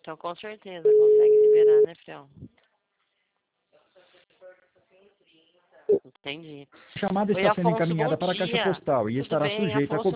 Então, com certeza, consegue liberar, né, Fiel? Entendi. A chamada Oi, está sendo Afonso, encaminhada bom para a caixa dia. postal e Tudo estará bem? sujeita a Afonso